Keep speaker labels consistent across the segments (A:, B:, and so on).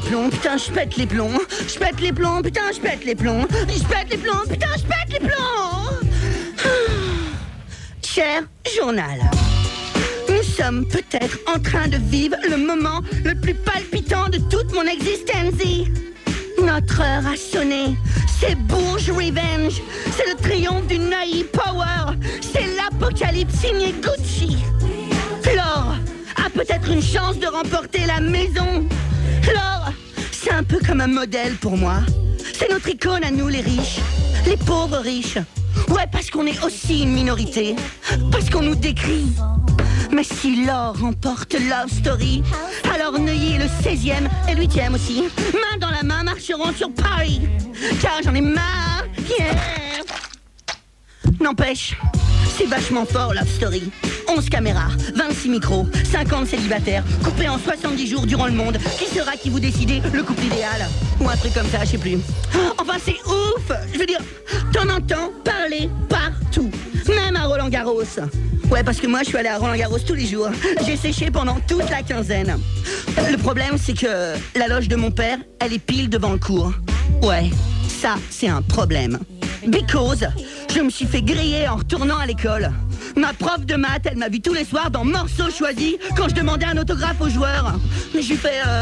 A: plombs, putain, je pète les plombs. Je pète les plombs, putain, je pète les plombs. Je pète les plombs, putain, je pète les plombs. Cher journal, nous sommes peut-être en train de vivre le moment le plus palpitant de toute mon existence. Notre heure a sonné. C'est Bourge Revenge. C'est le triomphe du Nai Power. C'est l'apocalypse signé Gucci. Laure a peut-être une chance de remporter la maison. Laure, c'est un peu comme un modèle pour moi. C'est notre icône à nous les riches. Les pauvres riches. Ouais, parce qu'on est aussi une minorité. Parce qu'on nous décrit. Mais si Laure remporte Love Story, alors Neuilly, le 16e et 8e aussi, main dans la main, marcheront sur Paris. Car j'en ai marre, yeah. N'empêche, c'est vachement fort Love Story. 11 caméras, 26 micros, 50 célibataires, coupés en 70 jours durant le monde. Qui sera qui vous décidez le couple idéal? Ou un truc comme ça, je sais plus. Enfin, c'est ouf. Je veux dire, t'en entends parler partout. Même à Roland-Garros. Ouais, parce que moi, je suis allée à Roland-Garros tous les jours. J'ai séché pendant toute la quinzaine. Le problème, c'est que la loge de mon père, elle est pile devant le cours. Ouais, ça, c'est un problème. Because je me suis fait griller en retournant à l'école. Ma prof de maths, elle m'a vu tous les soirs dans Morceaux choisis quand je demandais un autographe aux joueurs. J'ai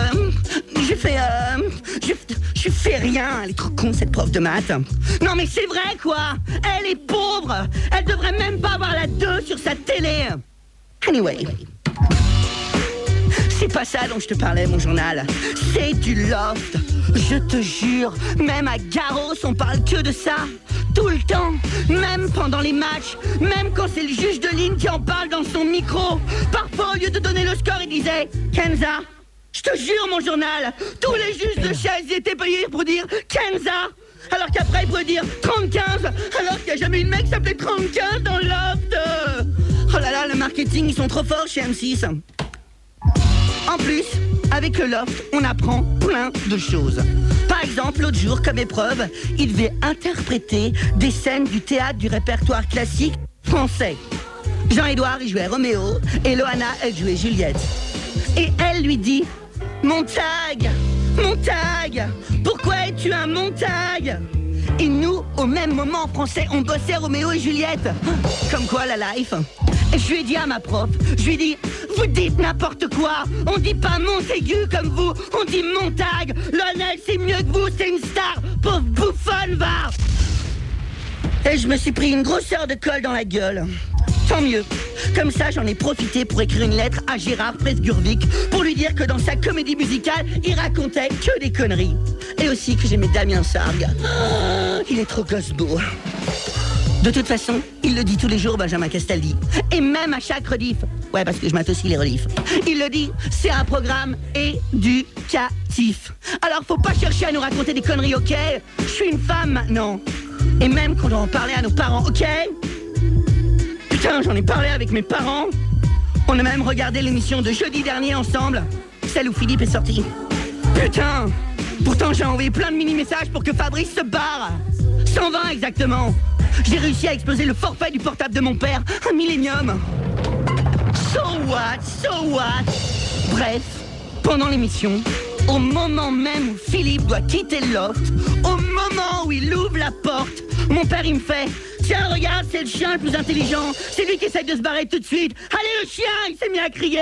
A: fait rien. Elle est trop con, cette prof de maths. Non mais c'est vrai quoi. Elle est pauvre. Elle devrait même pas avoir la 2 sur sa télé. Anyway, c'est pas ça dont je te parlais, mon journal. C'est du loft. Je te jure, même à Garros, on parle que de ça. Tout le temps, même pendant les matchs, même quand c'est le juge de ligne qui en parle dans son micro. Parfois, au lieu de donner le score, il disait « Kenza ». Je te jure, mon journal, tous les juges de chaise étaient payés pour dire « Kenza ». Alors qu'après, il pourrait dire 30-15, alors qu'il n'y a jamais eu de mec qui s'appelait 30-15 dans le loft. Oh là là, le marketing, ils sont trop forts chez M6. En plus, avec le loft, on apprend plein de choses. Par exemple, l'autre jour, comme épreuve, il devait interpréter des scènes du théâtre du répertoire classique français. Jean-Édouard, il jouait Roméo, et Loana, elle jouait Juliette. Et elle lui dit « Montag, Montag, pourquoi es-tu un Montag ?» Et nous, au même moment en français, on bossait Roméo et Juliette. Comme quoi, la life. Et je lui ai dit à ma prof, je lui ai dit « Vous dites n'importe quoi, on dit pas Montaigu comme vous, on dit Montag. Lionel, c'est mieux que vous, c'est une star, pauvre bouffonne, va !» Et je me suis pris une grosseur de colle dans la gueule. Tant mieux. Comme ça, j'en ai profité pour écrire une lettre à Gérard Presgurvic pour lui dire que dans sa comédie musicale, il racontait que des conneries. Et aussi que j'aimais Damien Sargue. Oh, il est trop gosse beau. De toute façon, il le dit tous les jours, Benjamin Castaldi. Et même à chaque rediff. Ouais, parce que je mate aussi les rediffs. Il le dit, c'est un programme éducatif. Alors faut pas chercher à nous raconter des conneries, ok? Je suis une femme maintenant. Et même qu'on doit en parler à nos parents, ok? Putain, j'en ai parlé avec mes parents. On a même regardé l'émission de jeudi dernier ensemble. Celle où Philippe est sorti. Putain! Pourtant, j'ai envoyé plein de mini-messages pour que Fabrice se barre. 120 exactement. J'ai réussi à exploser le forfait du portable de mon père, un millénium. So what? So what? Bref, pendant l'émission, au moment même où Philippe doit quitter le loft, au moment où il ouvre la porte, mon père il me fait « Tiens, regarde, c'est le chien le plus intelligent, c'est lui qui essaie de se barrer tout de suite. Allez, le chien, il s'est mis à crier. »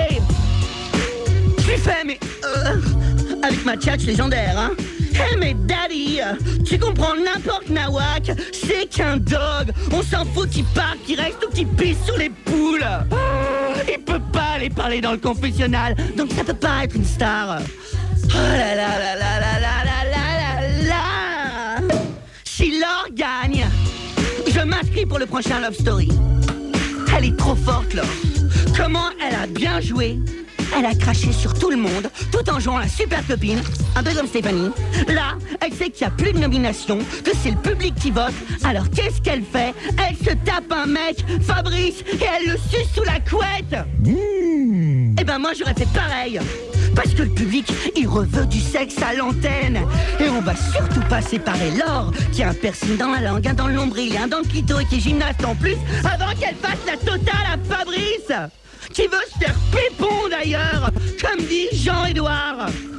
A: Je lui fais « Mais avec ma tchatch légendaire, hein. Hey mais daddy, tu comprends n'importe nawak, c'est qu'un dog. On s'en fout qu'il parte, qu'il reste ou qu'il pisse sur les poules. Il peut pas aller parler dans le confessionnal, donc ça peut pas être une star. Oh là là là là là là là là là là. Si Laure gagne, je m'inscris pour le prochain Love Story. Elle est trop forte, Laure. Comment elle a bien joué. Elle a craché sur tout le monde, tout en jouant la super copine, un peu comme Stéphanie. Là, elle sait qu'il n'y a plus de nomination, que c'est le public qui vote. Alors qu'est-ce qu'elle fait? Elle se tape un mec, Fabrice, et elle le suce sous la couette. Eh ben moi j'aurais fait pareil. Parce que le public, il reveut du sexe à l'antenne. Et on va surtout pas séparer Laure, qui a un piercing dans la langue, un dans le nombril et un dans le clito et qui est gymnaste en plus, avant qu'elle fasse la totale à Fabrice, qui veut se faire pépon d'ailleurs, comme dit Jean-Édouard.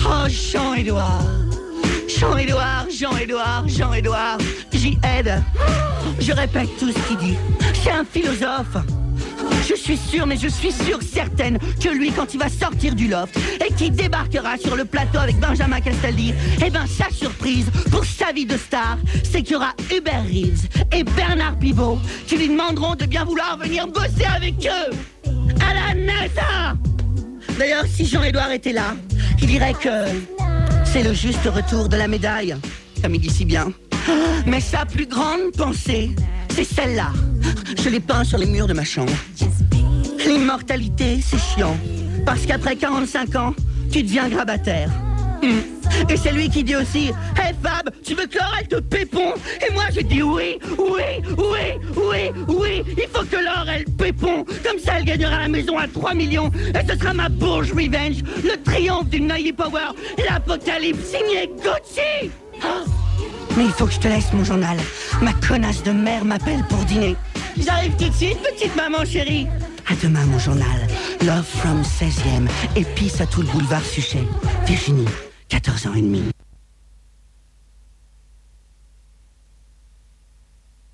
A: Oh, Jean-Édouard. Jean-Édouard, Jean-Édouard, Jean-Édouard. J'y aide. Je répète tout ce qu'il dit. C'est un philosophe. Je suis sûre, mais je suis sûre, certaine, que lui, quand il va sortir du loft et qu'il débarquera sur le plateau avec Benjamin Castaldi, eh ben sa surprise pour sa vie de star, c'est qu'il y aura Hubert Reeves et Bernard Pivot qui lui demanderont de bien vouloir venir bosser avec eux à la NASA. D'ailleurs, si Jean-Édouard était là, il dirait que c'est le juste retour de la médaille, comme il dit si bien. Mais sa plus grande pensée, c'est celle-là. Je l'ai peint sur les murs de ma chambre. L'immortalité, c'est chiant. Parce qu'après 45 ans, tu deviens grabataire. Et c'est lui qui dit aussi: hey Fab, tu veux que Laure elle te pépon? Et moi je dis oui, oui, oui, oui, oui. Il faut que Laure elle pépon. Comme ça elle gagnera la maison à 3 millions. Et ce sera ma Bourge Revenge, le triomphe du Neuilly Power, l'apocalypse signé Gucci. Mais il faut que je te laisse mon journal. Ma connasse de mère m'appelle pour dîner. J'arrive tout de suite, petite maman chérie. À demain mon journal. Love from 16e. Et peace à tout le boulevard Suchet. Virginie, 14 ans et demi.